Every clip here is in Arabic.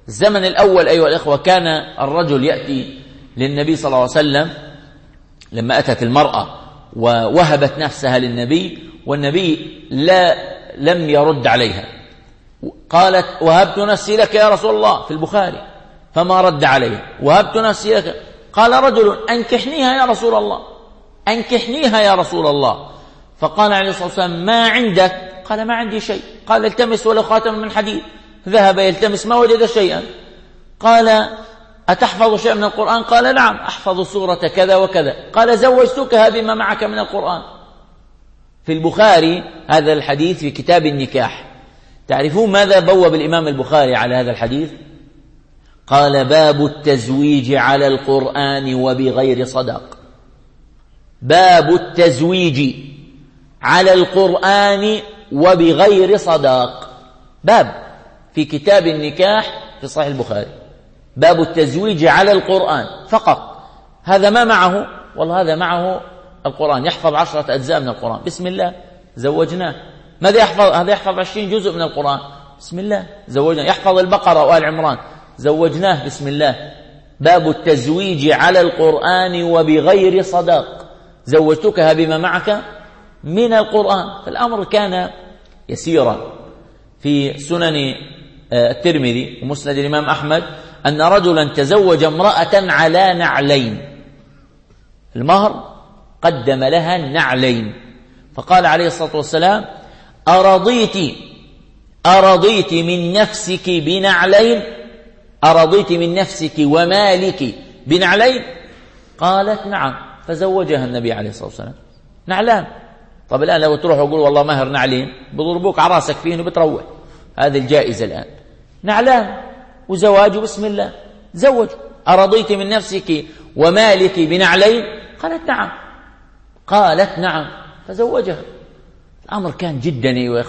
الزمن الأول أيها الإخوة كان الرجل يأتي للنبي صلى الله عليه وسلم لما أتت المرأة ووهبت نفسها للنبي، والنبي لم يرد عليها، قالت وهبت نفسي لك يا رسول الله في البخاري، فما رد عليها. وهبت نفسي لك، قال رجل أنكحنيها يا رسول الله، أنكحنيها يا رسول الله. فقال عليه الصلاة والسلام ما عندك؟ قال ما عندي شيء. قال التمس ولو خاتم من حديد. ذهب يلتمس ما وجد شيئا. قال أتحفظ شيئا من القرآن؟ قال نعم أحفظ سورة كذا وكذا. قال زوجتكها بما معك من القرآن. في البخاري هذا الحديث في كتاب النكاح. تعرفون ماذا بوب الإمام البخاري على هذا الحديث؟ قال باب التزويج على القرآن وبغير صداق. باب التزويج على القرآن وبغير صداق، باب في كتاب النكاح في صحيح البخاري، باب التزويج على القرآن فقط. هذا ما معه، والله هذا معه القرآن، يحفظ 10 أجزاء من القرآن، بسم الله زوجناه. ماذا يحفظ؟ هذا يحفظ 20 جزء من القرآن، بسم الله زوجناه. يحفظ البقرة وآل عمران، زوجناه بسم الله. باب التزويج على القرآن وبغير صداق، زوجتكها بما معك من القرآن. فالأمر كان يسيرا. في سنن الترمذي ومسند الإمام أحمد أن رجلا تزوج امرأة على نعلين، المهر قدم لها النعلين، فقال عليه الصلاة والسلام أرضيت من نفسك بنعلين؟ أرضيت من نفسك ومالك بنعلين؟ قالت نعم، فزوجها النبي عليه الصلاة والسلام. نعلان. طب الآن لو تروح وقول والله مهر نعلين، بضربوك على راسك فيه وبتروح. هذه الجائزة الآن. نعلان وزواجه بسم الله، زوج. أرضيت من نفسك ومالك بنعلين؟ قالت نعم. قالت نعم، فزوجها. الأمر كان جدا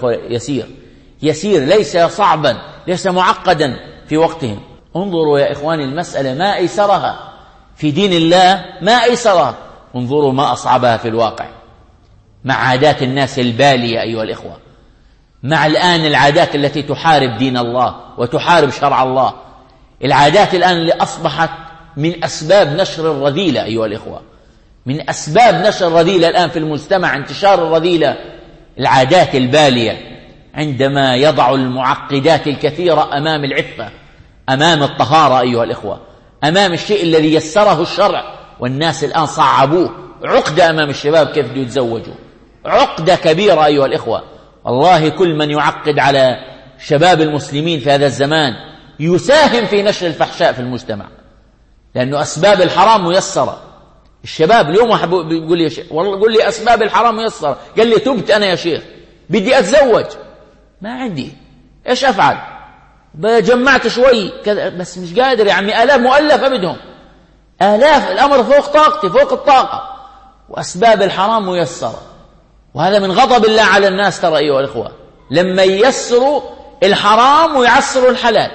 يسير، ليس صعبا، ليس معقدا في وقتهم. انظروا يا إخواني المسألة ما أيسرها في دين الله، ما أيسرها. انظروا ما أصعبها في الواقع، مع عادات الناس البالية أيها الإخوة، مع الآن العادات التي تحارب دين الله وتحارب شرع الله. العادات الآن اللي أصبحت من أسباب نشر الرذيلة أيها الإخوة، من أسباب نشر الرذيلة الآن في المجتمع، انتشار الرذيلة، العادات البالية. عندما يضع المعقدات الكثيرة أمام العفة، أمام الطهارة أيها الإخوة، أمام الشيء الذي يسره الشرع، والناس الآن صعبوه. عقدة أمام الشباب كيف يتزوجوا، عقدة كبيرة أيها الإخوة. والله كل من يعقد على شباب المسلمين في هذا الزمان يساهم في نشر الفحشاء في المجتمع، لأنه أسباب الحرام ميسرة. الشباب اليوم واحد بيقول لي يا شيخ والله قل لي أسباب الحرام ميسرة، قال لي تبت أنا يا شيخ بدي أتزوج، ما عندي إيش أفعل؟ جمعت شوي كذا بس مش قادر، يعني آلاف مؤلفة بدهم، آلاف، الأمر فوق طاقتي، فوق الطاقة، وأسباب الحرام ميسرة. وهذا من غضب الله على الناس ترى أيها الإخوة، لما ييسروا الحرام ويعسروا الحلال.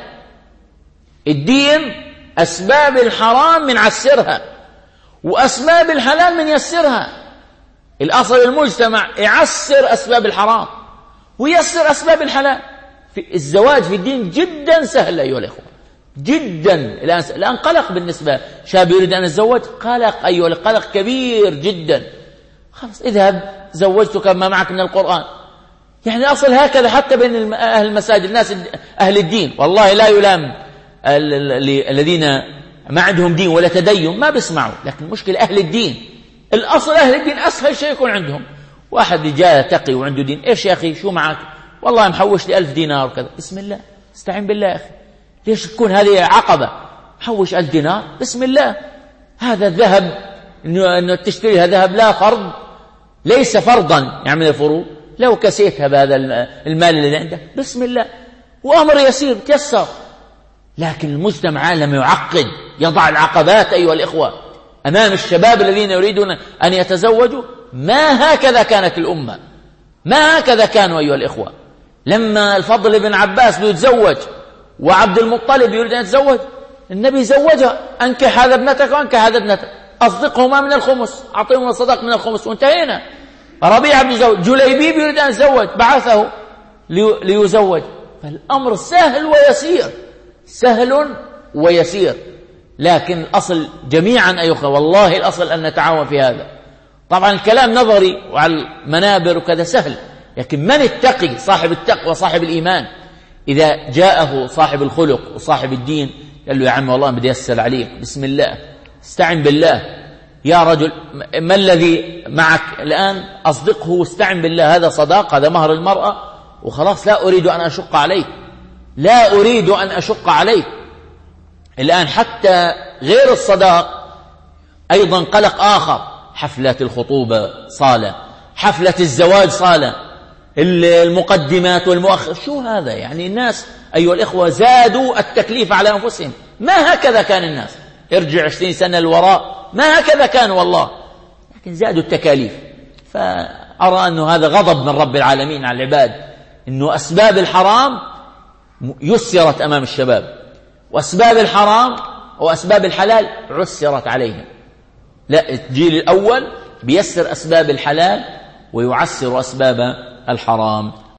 الدين أسباب الحرام من عسرها، وأسباب الحلال من يسرها. الأصل المجتمع يعسر أسباب الحرام ويسر أسباب الحلال. في الزواج في الدين جدا سهل أيها الإخوة، جدا. الآن قلق بالنسبة شاب يريد أن يتزوج، قلق أيها القلق كبير جدا. خلاص اذهب زوجتك ما معك من القرآن. يعني الأصل هكذا حتى بين أهل المساجد، الناس أهل الدين، والله لا يلام الذين ما عندهم دين ولا تدين ما بيسمعوا، لكن المشكلة أهل الدين. الأصل أهل الدين أسهل شيء يكون عندهم. واحد رجال تقي وعنده دين، إيش يا أخي شو معك؟ والله محوش لي 1000 دينار وكذا، بسم الله استعين بالله يا أخي. ليش تكون هذه عقبة؟ محوش 1000 دينار بسم الله. هذا الذهب إنه تشتريها ذهب لا فرض، ليس فرضا يعمل الفروض. لو كسيتها بهذا المال الذي عندك بسم الله، وأمر يسير تيسر. لكن المجتمع لم يعقد، يضع العقبات أيها الإخوة أمام الشباب الذين يريدون أن يتزوجوا. ما هكذا كانت الأمة، ما هكذا كانوا أيها الإخوة. لما الفضل بن عباس بيتزوج وعبد المطلب يريد أن يتزوج، النبي زوجها، أنكح هذا ابنتك وأنكح هذا ابنتك، أصدقهما من الخمس، أعطيهما الصدق من الخمس، وانتهينا. ربيعة بن زوج، جليبيب يريد أن يتزوج، بعثه ليزوج. فالأمر سهل ويسير، سهل ويسير، لكن الأصل جميعا أيها والله الأصل أن نتعاون في هذا. طبعا الكلام نظري وعلى المنابر وكذا سهل، لكن من التقي صاحب التقوى صاحب الإيمان إذا جاءه صاحب الخلق وصاحب الدين قال له يا عم والله بدي أسأل عليك، بسم الله استعن بالله يا رجل، ما الذي معك الآن؟ أصدقه واستعن بالله، هذا صداق، هذا مهر المرأة وخلاص، لا أريد أن أشق عليك، لا أريد أن أشق عليك. الآن حتى غير الصداق أيضا قلق آخر، حفلة الخطوبة صالة، حفلة الزواج صالة، المقدمات والمؤخر، شو هذا؟ يعني الناس أيها الإخوة زادوا التكليف على أنفسهم، ما هكذا كان الناس، ارجع 20 سنة للوراء ما هكذا كان والله، لكن زادوا التكاليف. فأرى أنه هذا غضب من رب العالمين على العباد، أنه أسباب الحرام يسرت أمام الشباب، وأسباب الحرام وأسباب الحلال عسرت عليهم. لا، الجيل الأول بيسر أسباب الحلال ويعسر أسباب الحرام.